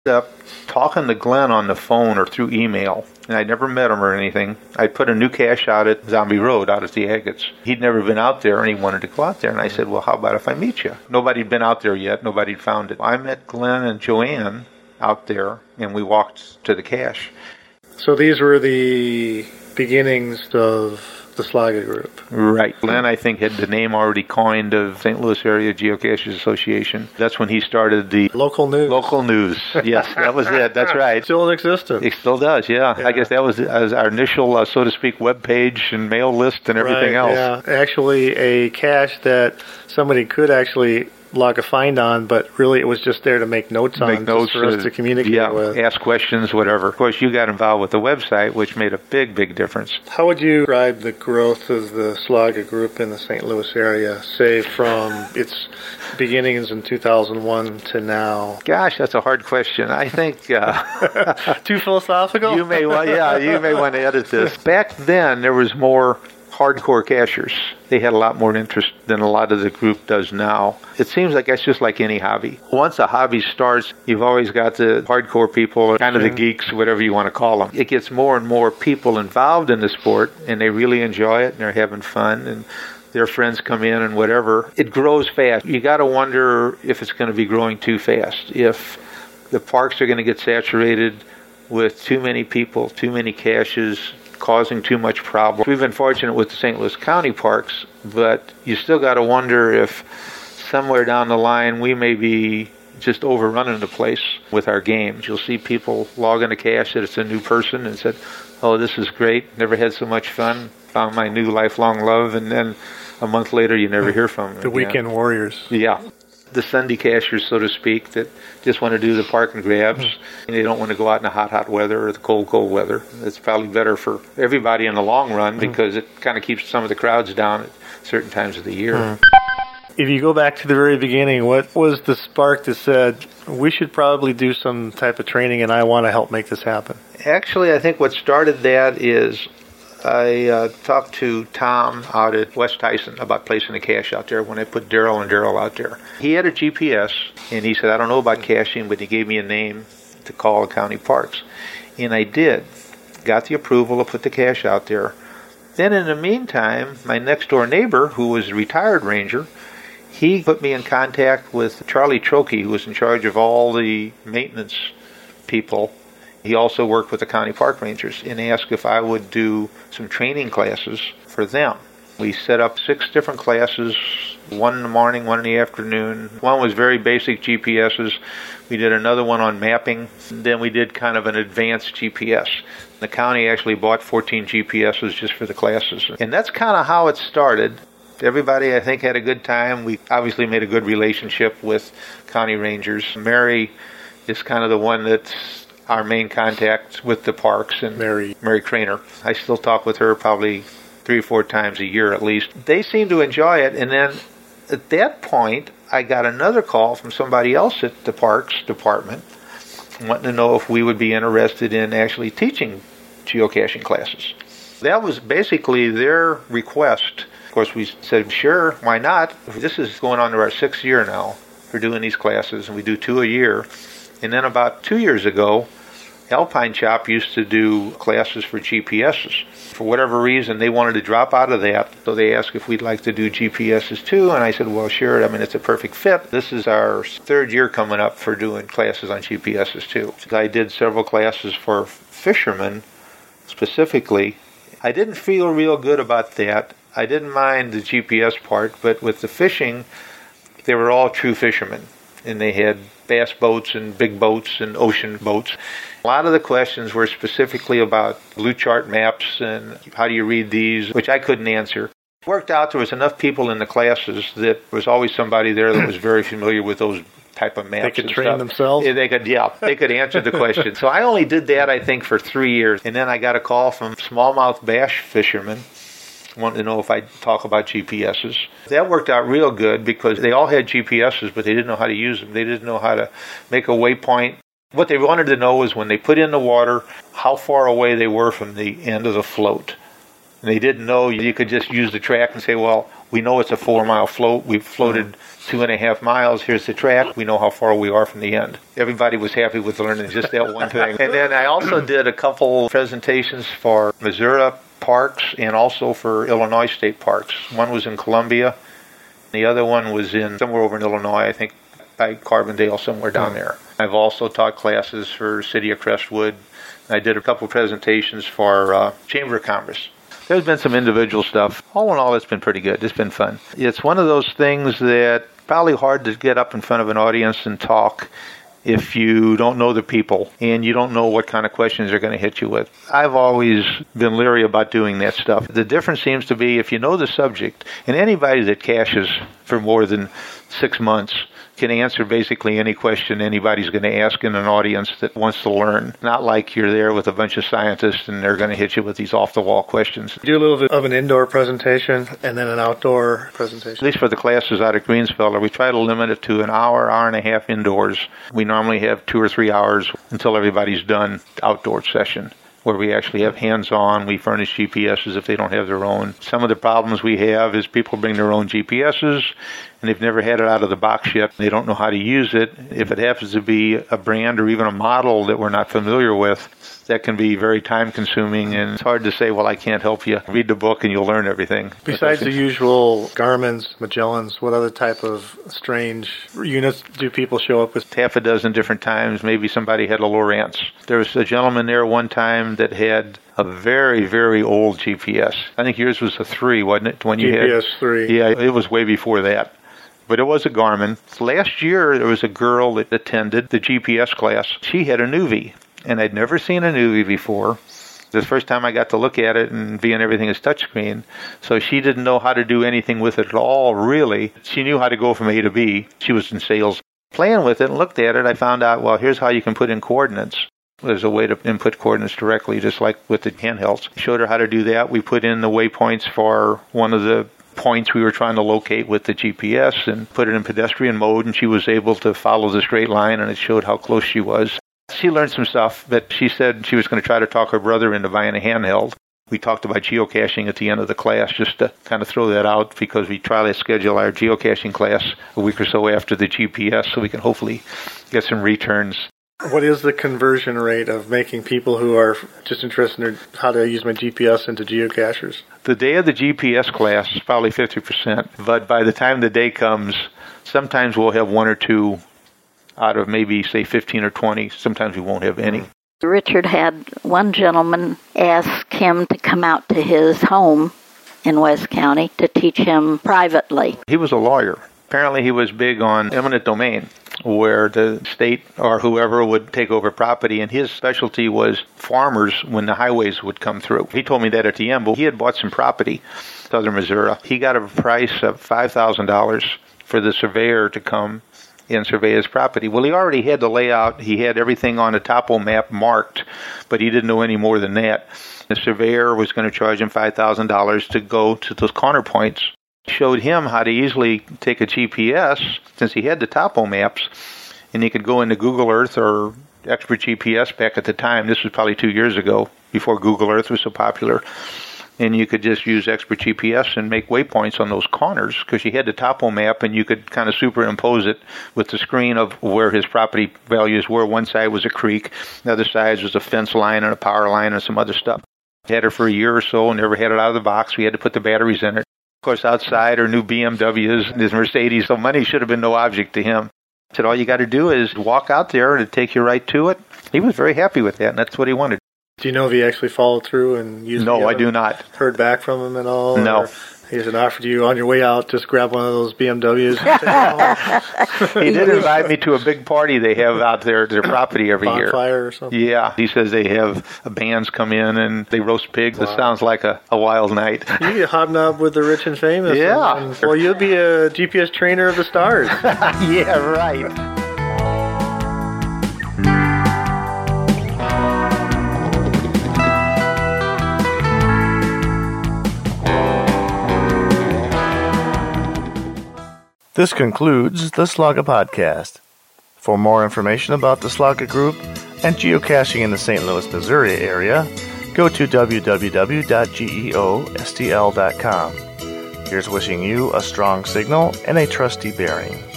Up talking to Glenn on the phone or through email, and I'd never met him or anything. I put a new cache out at Zombie Road, out at the Agates. He'd never been out there, and he wanted to go out there. And I said, well, how about if I meet you? Nobody'd been out there yet. Nobody'd found it. I met Glenn and Joanne out there, and we walked to the cache. So these were the beginnings of the Slaga Group. Right. Glenn, I think, had the name already coined of St. Louis Area Geocachers Association. That's when he started the Local News. Local News. Yes, that was it. That's right. Still in existence. It still does, yeah. I guess that was our initial, so to speak, web page and mail list and everything else. Yeah, actually a cache that somebody could actually log a find on, but really it was just there to make notes on, just for us to communicate with. Ask questions, whatever. Of course, you got involved with the website, which made a big, big difference. How would you describe the growth of the Slaga Group in the St. Louis area, say from its beginnings in 2001 to now? Gosh, that's a hard question. I think too philosophical. You may want to edit this. Back then, there was more hardcore cachers. They had a lot more interest than a lot of the group does now. It seems like it's just like any hobby. Once a hobby starts, you've always got the hardcore people, kind of the geeks, whatever you want to call them. It gets more and more people involved in the sport, and they really enjoy it, and they're having fun, and their friends come in and whatever. It grows fast. You got to wonder if it's going to be growing too fast. If the parks are going to get saturated with too many people, too many caches, causing too much problem. We've been fortunate with the St. Louis County parks, but you still got to wonder if somewhere down the line we may be just overrunning the place with our games. You'll see people log in a cache that it's a new person and said, oh, this is great, never had so much fun, found my new lifelong love, and then a month later you never hear from them. The weekend warriors. Yeah. The Sunday cachers, so to speak, that just want to do the park and grabs, and they don't want to go out in the hot, hot weather or the cold, cold weather. It's probably better for everybody in the long run because it kind of keeps some of the crowds down at certain times of the year. If you go back to the very beginning, what was the spark that said, we should probably do some type of training and I want to help make this happen? Actually, I think what started that is I talked to Tom out at West Tyson about placing a cache out there when I put Daryl out there. He had a GPS, and he said, I don't know about caching, but he gave me a name to call the county parks. And I did. Got the approval to put the cache out there. Then in the meantime, my next door neighbor, who was a retired ranger, he put me in contact with Charlie Trokey, who was in charge of all the maintenance people. He also worked with the county park rangers and asked if I would do some training classes for them. We set up 6 different classes, one in the morning, one in the afternoon. One was very basic GPSs. We did another one on mapping. Then we did kind of an advanced GPS. The county actually bought 14 GPSs just for the classes. And that's kind of how it started. Everybody, I think, had a good time. We obviously made a good relationship with county rangers. Mary is kind of the one that's our main contact with the parks, and Mary Craner. I still talk with her probably 3 or 4 times a year at least. They seem to enjoy it, and then at that point, I got another call from somebody else at the parks department wanting to know if we would be interested in actually teaching geocaching classes. That was basically their request. Of course, we said, sure, why not? This is going on to our 6th year now for doing these classes, and we do 2 a year. And then about 2 years ago, Alpine Chop used to do classes for GPSs. For whatever reason, they wanted to drop out of that, so they asked if we'd like to do GPSs too, and I said, well, sure, I mean, it's a perfect fit. This is our 3rd year coming up for doing classes on GPSs too. I did several classes for fishermen specifically. I didn't feel real good about that. I didn't mind the GPS part, but with the fishing, they were all true fishermen, and they had bass boats and big boats and ocean boats. A lot of the questions were specifically about blue chart maps and how do you read these, which I couldn't answer. It worked out there was enough people in the classes that there was always somebody there that was very familiar with those type of maps. They could train themselves? Yeah, they could answer the question. So I only did that, I think, for 3 years. And then I got a call from smallmouth bass fishermen wanting to know if I'd talk about GPSs. That worked out real good because they all had GPSs, but they didn't know how to use them. They didn't know how to make a waypoint. What they wanted to know was when they put in the water, how far away they were from the end of the float. And they didn't know you could just use the track and say, well, We know it's a 4-mile float. We've floated 2.5 miles. Here's the track. We know how far we are from the end. Everybody was happy with learning just that one thing. And then I also did a couple presentations for Missouri parks and also for Illinois state parks. One was in Columbia. The other one was in somewhere over in Illinois, I think by Carbondale, somewhere down there. I've also taught classes for City of Crestwood. I did a couple presentations for Chamber of Commerce. There's been some individual stuff. All in all, it's been pretty good. It's been fun. It's one of those things that probably hard to get up in front of an audience and talk if you don't know the people and you don't know what kind of questions they're going to hit you with. I've always been leery about doing that stuff. The difference seems to be if you know the subject, and anybody that caches for more than 6 months can answer basically any question anybody's going to ask in an audience that wants to learn. Not like you're there with a bunch of scientists and they're going to hit you with these off-the-wall questions. Do a little bit of an indoor presentation and then an outdoor presentation. At least for the classes out at Greensfelder, we try to limit it to an hour, hour and a half indoors. We normally have 2 or 3 hours until everybody's done outdoor session, where we actually have hands-on. We furnish GPSs if they don't have their own. Some of the problems we have is people bring their own GPSs, and they've never had it out of the box yet. They don't know how to use it. If it happens to be a brand or even a model that we're not familiar with, that can be very time-consuming, and it's hard to say, well, I can't help you. Read the book and you'll learn everything. Besides the usual Garmin's, Magellans, what other type of strange units do people show up with? Half a dozen different times. Maybe somebody had a Lowrance. There was a gentleman there one time that had a very, very old GPS. I think yours was a 3, wasn't it? When you GPS 3. Yeah, it was way before that. But it was a Garmin. Last year, there was a girl that attended the GPS class. She had a Nuvi, and I'd never seen a Nuvi before. The first time I got to look at it, and being everything is touchscreen, so she didn't know how to do anything with it at all, really. She knew how to go from A to B. She was in sales. Playing with it and looked at it, I found out, well, here's how you can put in coordinates. There's a way to input coordinates directly, just like with the handhelds. Showed her how to do that. We put in the waypoints for one of the points we were trying to locate with the GPS and put it in pedestrian mode, and she was able to follow the straight line, and it showed how close she was. She learned some stuff, but she said she was going to try to talk her brother into buying a handheld. We talked about geocaching at the end of the class, just to kind of throw that out, because we try to schedule our geocaching class a week or so after the GPS so we can hopefully get some returns. What is the conversion rate of making people who are just interested in how to use my GPS into geocachers? The day of the GPS class is probably 50%, but by the time the day comes, sometimes we'll have 1 or 2 out of maybe, say, 15 or 20. Sometimes we won't have any. Richard had one gentleman ask him to come out to his home in West County to teach him privately. He was a lawyer. Apparently he was big on eminent domain, where the state or whoever would take over property, and his specialty was farmers when the highways would come through. He told me that at the end, but he had bought some property in southern Missouri. He got a price of $5,000 for the surveyor to come and survey his property. Well, he already had the layout. He had everything on a topo map marked, but he didn't know any more than that. The surveyor was going to charge him $5,000 to go to those corner points. Showed him how to easily take a GPS, since he had the topo maps, and he could go into Google Earth or Expert GPS back at the time. This was probably 2 years ago, before Google Earth was so popular. And you could just use Expert GPS and make waypoints on those corners, because you had the topo map, and you could kind of superimpose it with the screen of where his property values were. One side was a creek, the other side was a fence line and a power line and some other stuff. Had her for a year or so, never had it out of the box. We had to put the batteries in it. Of course, outside are new BMWs and his Mercedes, so money should have been no object to him. I said, all you got to do is walk out there and it'll take you right to it. He was very happy with that, and that's what he wanted. Do you know if he actually followed through and used it? No, I do not. Heard back from him at all? No. Or he just offered you on your way out, just grab one of those BMWs. He did invite me to a big party they have out there at their property every year. Bonfire or something? Yeah. He says they have bands come in and they roast pigs. Wow. It sounds like a wild night. You get hobnob with the rich and famous. Yeah. Well, you'll be a GPS trainer of the stars. Yeah, right. This concludes the Slugga Podcast. For more information about the Slugga Group and geocaching in the St. Louis, Missouri area, go to www.geostl.com. Here's wishing you a strong signal and a trusty bearing.